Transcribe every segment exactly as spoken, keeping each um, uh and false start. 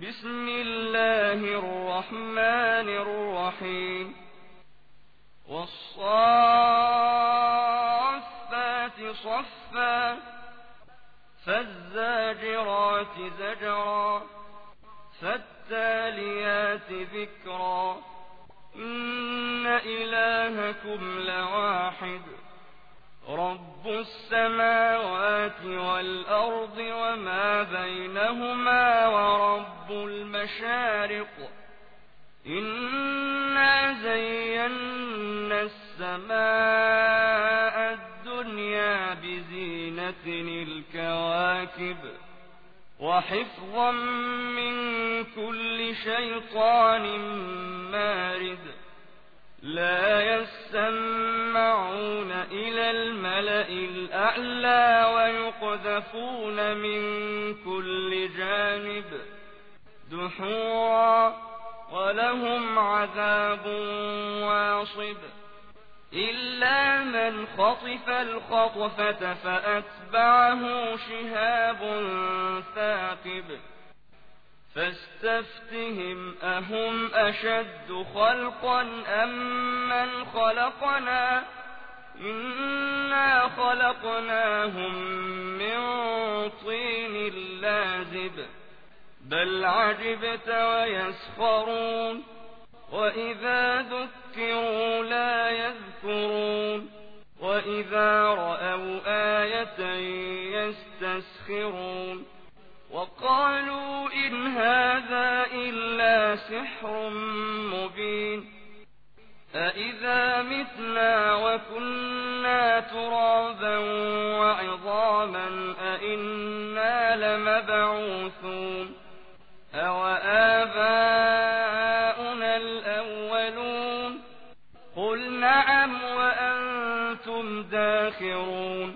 بسم الله الرحمن الرحيم والصافات صفا فالزاجرات زجرا فالتاليات ذكرا إن إلهكم لواحد رب السماوات والأرض وما بينهما ورب المشارق إنا زينا السماء الدنيا بزينة الكواكب وحفظا من كل شيطان مارد لا يسمعون إلى الملأ الأعلى ويقذفون من كل جانب دحورا ولهم عذاب واصب إلا من خطف الخطفة فأتبعه شهاب ثاقب فاستفتهم أهم أشد خلقا أم من خلقنا إنا خلقناهم من طين لازب بل عجبت ويسخرون وإذا ذكروا لا يذكرون وإذا رأوا آية يستسخرون وقالوا إن هذا إلا سحر مبين أإذا متنا وكنا ترابا وعظاما أإنا لمبعوثون أوآباؤنا الأولون قل نعم وأنتم داخرون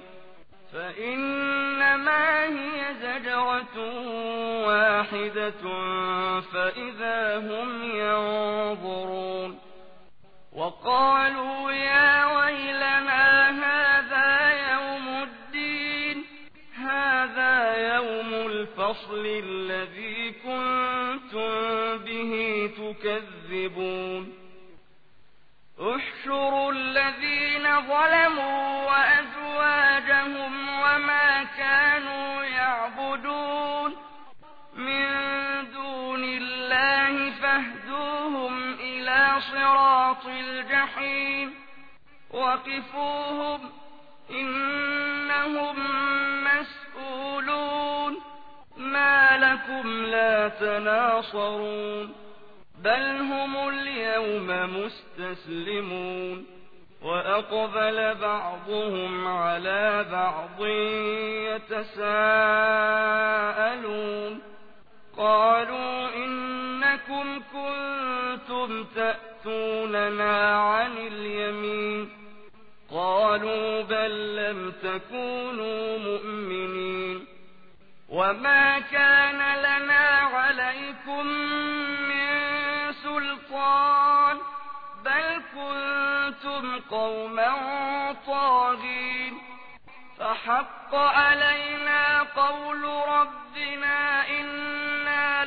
فإنما هي زجرة واحدة فإذا هم ينظرون وقالوا يا ويلنا هذا يوم الدين هذا يوم الفصل الذي كنتم به تكذبون احشروا الذين ظلموا وأزواجهم وما كانوا يعبدون من دون الله فاهدوهم إلى صراط الجحيم وقفوهم إنهم مسؤولون ما لكم لا تناصرون بل هم اليوم مستسلمون وأقبل بعضهم على بعض يتساءلون قالوا إنكم كنتم تأتوننا عن اليمين قالوا بل لم تكونوا مؤمنين وما كان لنا عليكم من سلطان بل كنتم قوما طاغين فحق علينا قول ربنا إنا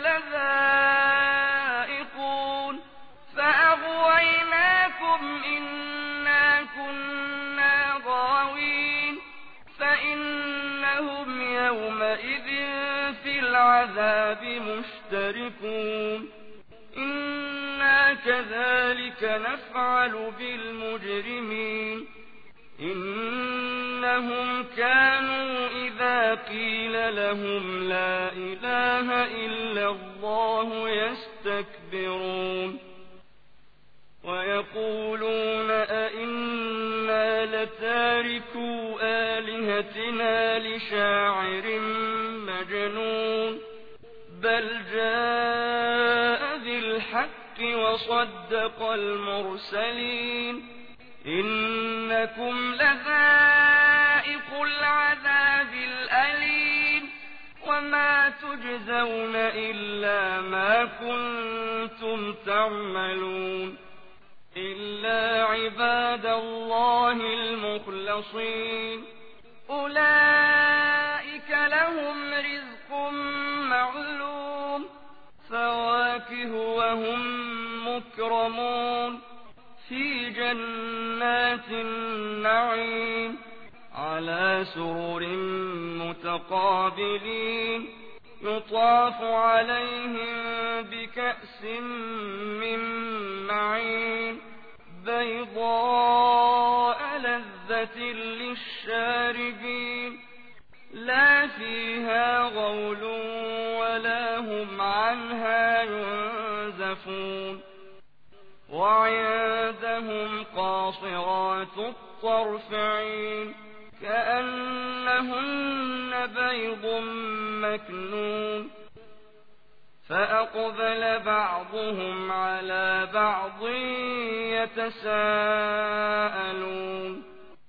لذائقون فأغويناكم إنا كنا غاوين فإنهم يومئذ في العذاب مشتركون إنا كذلك نفعل بالمجرمين إنهم كانوا إذا قيل لهم لا إله إلا الله يستكبرون ويقولون أئنا لتاركو آلهتنا لشاعر مجنون بل جاء بالحق وصدق المرسلين إنكم لذائقو العذاب الأليم وما تجزون إلا ما كنتم تعملون إلا عباد الله المخلصين أولئك لهم رزق معلوم جنات النعيم على سرر متقابلين يطاف عليهم بكأس من معين بيضاء لذة للشاربين لا فيها غول ولا هم عنها ينزفون وعندهم قاصرات الطرف عين كأنهن بيض مكنون فأقبل بعضهم على بعض يتساءلون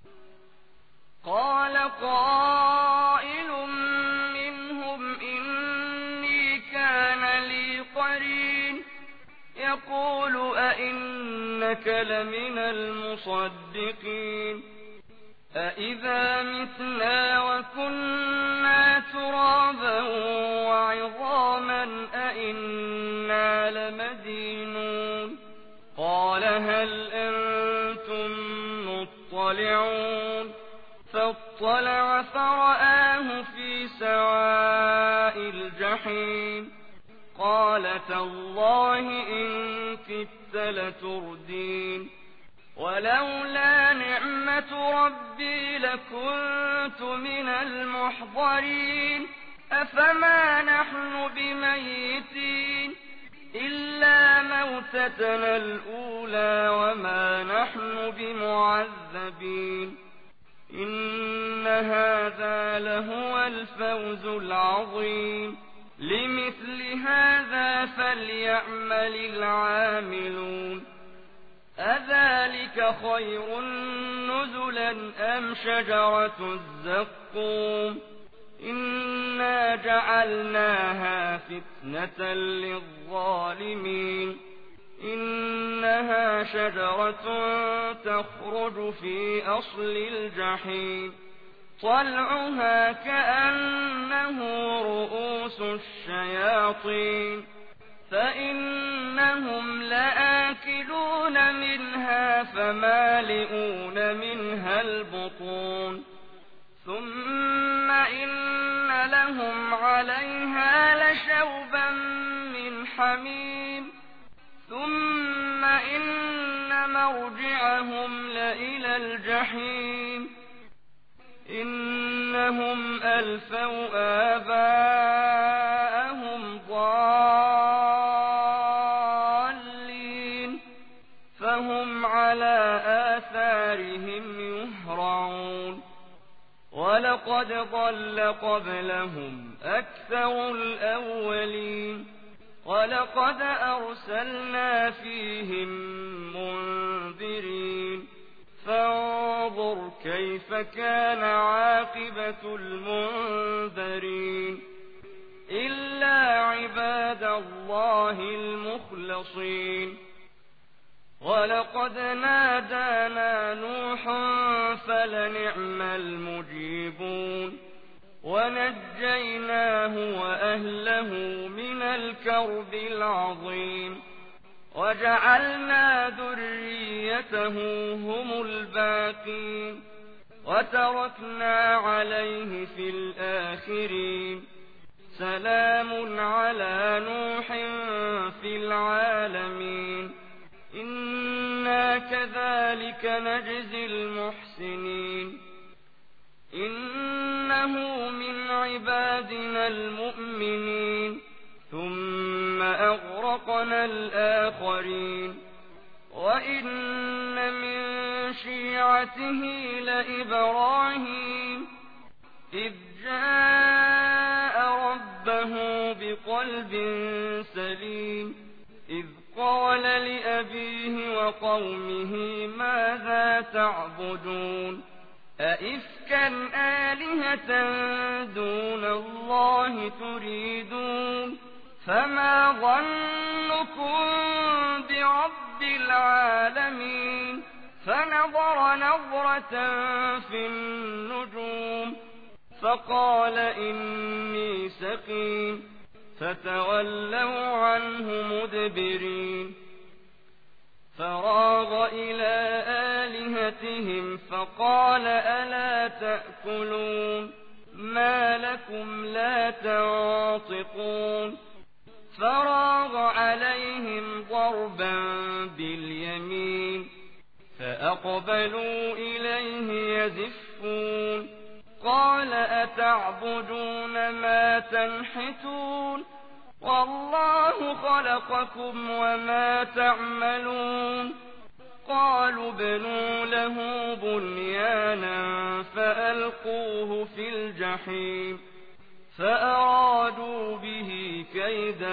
قال قائل منهم إني كان لي قرين يقول أئنك لمن المصدقين أإذا متنا وكنا ترابا وعظاما أئنا لمدينون قال هل أنتم مطلعون فاطلع فرآه في سواء الجحيم قال تالله إن كدت لتردين ولولا نعمة ربي لكنت من المحضرين أفما نحن بميتين إلا موتتنا الأولى وما نحن بمعذبين إن هذا لهو الفوز العظيم لمثل هذا فليعمل العاملون أذلك خير نزلا أم شجرة الزقوم إنا جعلناها فتنة للظالمين إنها شجرة تخرج في أصل الجحيم طلعها كأنه رؤوس الشياطين فإنهم لآكلون منها فمالئون منها البطون ثم إن لهم عليها لشوبا من حميم ثم إن مرجعهم لإلى الجحيم إنهم ألفوا آباءهم ضالين فهم على آثارهم يهرعون ولقد ضل قبلهم أكثر الأولين ولقد أرسلنا فيهم منذرين فانظر كيف كان عاقبة المنذرين إلا عباد الله المخلصين ولقد نادانا نوح فلنعم المجيبون ونجيناه وأهله من الكرب العظيم وجعلنا ذريته هم الباقين وتركنا عليه في الآخرين سلام على نوح في العالمين إنا كذلك نجزي المحسنين إنه من عبادنا المؤمنين ثم أغرقنا الآخرين وإن من شيعته لإبراهيم إذ جاء ربه بقلب سليم إذ قال لأبيه وقومه ماذا تعبدون أئفكا آلهة دون الله تريدون فما ظنكم برب العالمين فنظر نظرة في النجوم فقال إني سقيم فتولوا عنه مدبرين فراغ إلى آلهتهم فقال ألا تأكلون ما لكم لا تنطقون فراغ عليهم ضربا باليمين فأقبلوا إليه يزفون قال أتعبدون ما تنحتون والله خلقكم وما تعملون قالوا ابنوا له بنيانا فألقوه في الجحيم فأرادوا به كيدا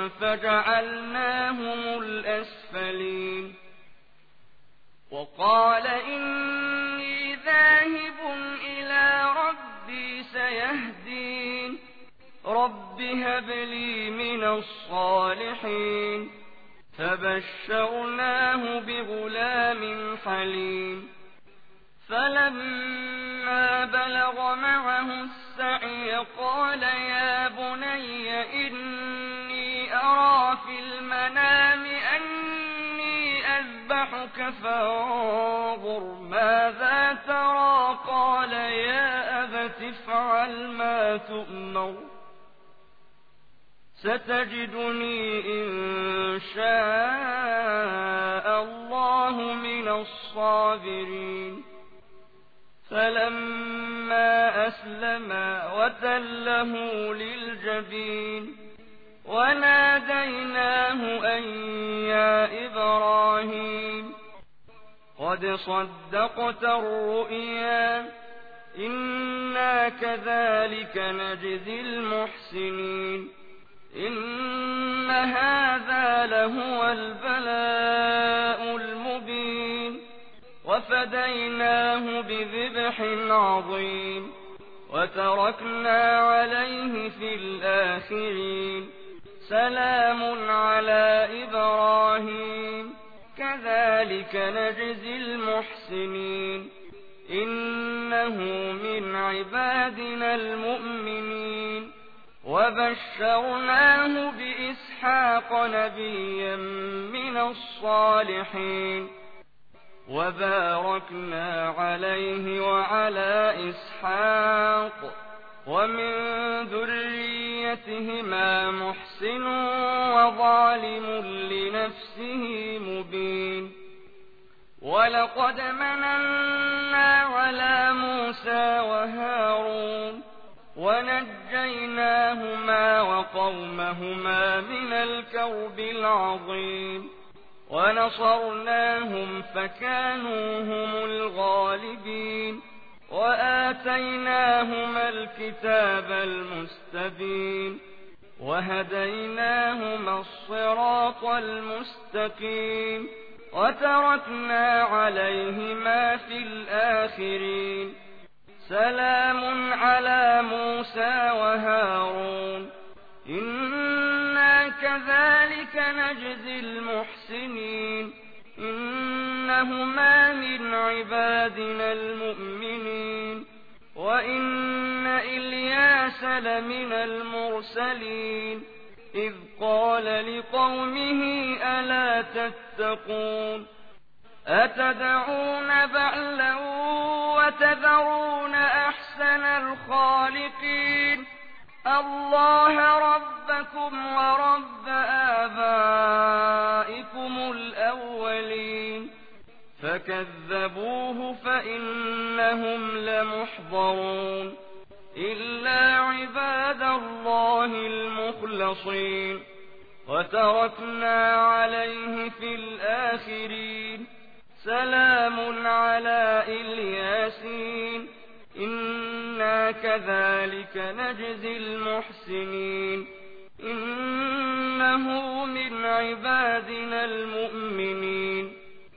فجعلناهم الأسفلين وقال إني ذاهب إلى ربي سيهدين رب هب لي من الصالحين فبشرناه بغلام حليم فلما بلغ معه السعي قال يا بني إني أرى في المنام أني أذبحك فانظر ماذا ترى قال يا أبت افعل ما تؤمر ستجدني إن شاء الله من الصابرين فلما أسلما وتله للجبين وناديناه أن يا إبراهيم قد صدقت الرؤيا إنا كذلك نجزي المحسنين إن هذا لهو البلاء المبين وفديناه بذبح عظيم وتركنا عليه في الآخرين سلام على إبراهيم كذلك نجزي المحسنين إنه من عبادنا المؤمنين وبشرناه بإسحاق نبيا من الصالحين وباركنا عليه وعلى إسحاق ومن ذريتهما محسن وظالم لنفسه مبين ولقد مننا على موسى وهارون ونجيناهما وقومهما من الكرب العظيم ونصرناهم فكانوا هم الغالبين وآتيناهما الكتاب المستبين وهديناهما الصراط المستقيم وتركنا عليهما في الآخرين سلام على موسى وهارون إنا كذلك نجزي المحسنين إنهما من عبادنا المؤمنين وإن إلياس لمن المرسلين إذ قال لقومه ألا تتقون أتدعون بعلا وتذرون أحسن الخالقين الله ربكم ورب آبائكم الأولين فكذبوه فإنهم لمحضرون إلا عباد الله المخلصين وتركنا عليه في الآخرين سلام على الياسين إنا كذلك نجزي المحسنين إنه من عبادنا المؤمنين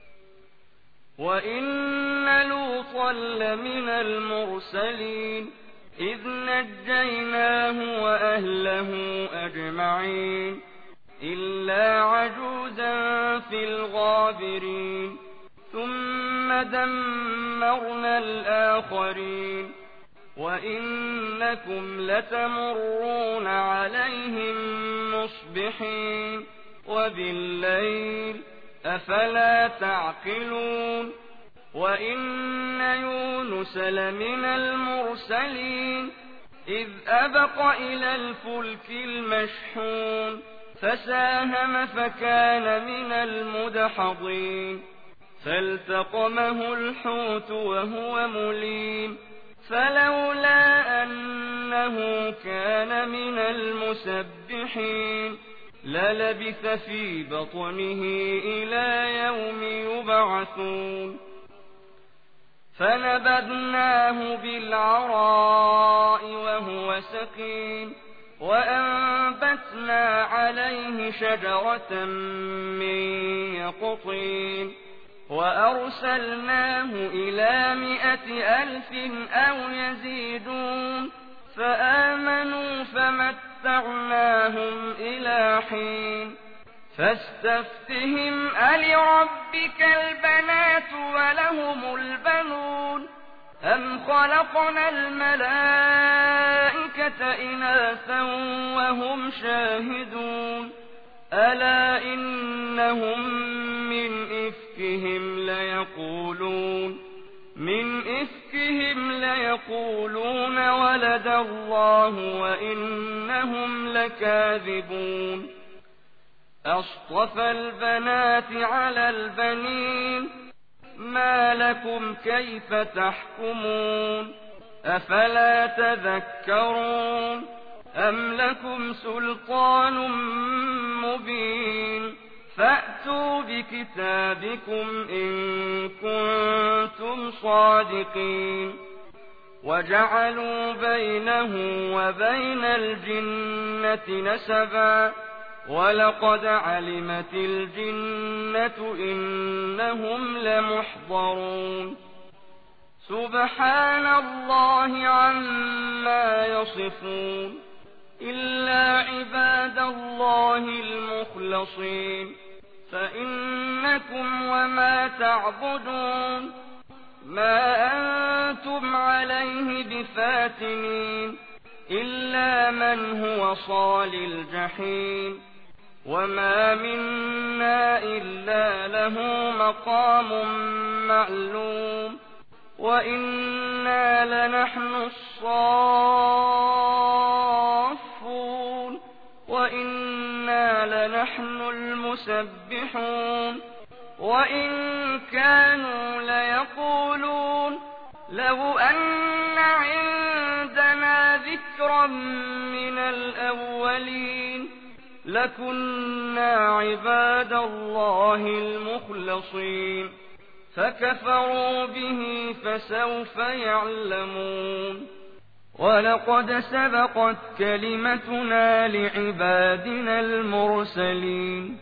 وإن لوطا لمن المرسلين إذ نجيناه وأهله أجمعين إلا عجوزا في الغابرين ثم دمرنا الآخرين وإنكم لتمرون عليهم مصبحين وبالليل أفلا تعقلون وإن يونس لمن المرسلين إذ أبق إلى الفلك المشحون فساهم فكان من المدحضين فالتقمه الحوت وهو مليم فلولا أنه كان من المسبحين للبث في بطنه إلى يوم يبعثون فنبذناه بالعراء وهو سقيم وأنبتنا عليه شجرة من يقطين وأرسلناه إلى مائة ألف أو يزيدون فآمنوا فمتعناهم إلى حين فاستفتهم ألربك البنات ولهم البنون أم خلقنا الملائكة إناثا وهم شاهدون ألا إنهم من إفكهم ليقولون من إفكهم ليقولون ولد الله وإنهم لكاذبون أصطفى البنات على البنين ما لكم كيف تحكمون أفلا تذكرون أم لكم سلطان مبين فأتوا بكتابكم إن كنتم صادقين وجعلوا بينه وبين الجنة نسبا ولقد علمت الجنة إنهم لمحضرون سبحان الله عما يصفون إلا عباد الله المخلصين فإنكم وما تعبدون ما أنتم عليه بفاتنين إلا من هو صال الجحيم وما منا إلا له مقام معلوم وإنا لنحن الصافون وإنا لنحن المسبحون وإن كانوا ليقولون لو أن عندنا ذكرا من الأولين لكنا عباد الله المخلصين فكفروا به فسوف يعلمون ولقد سبقت كلمتنا لعبادنا المرسلين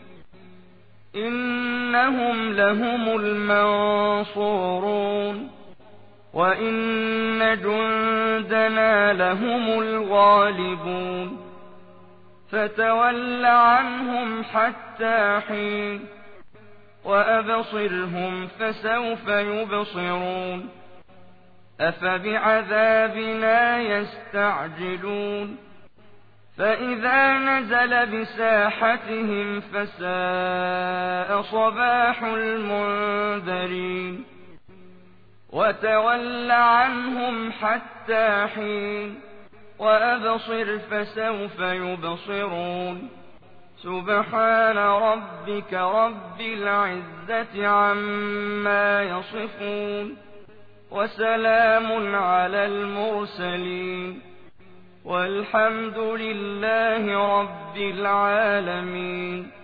إنهم لهم المنصورون وإن جندنا لهم الغالبون فتول عنهم حتى حين وأبصرهم فسوف يبصرون أفبعذابنا يستعجلون فإذا نزل بساحتهم فساء صباح المنذرين وتول عنهم حتى حين وأبصر فسوف يبصرون سبحان ربك رب العزة عما يصفون وسلام على المرسلين والحمد لله رب العالمين.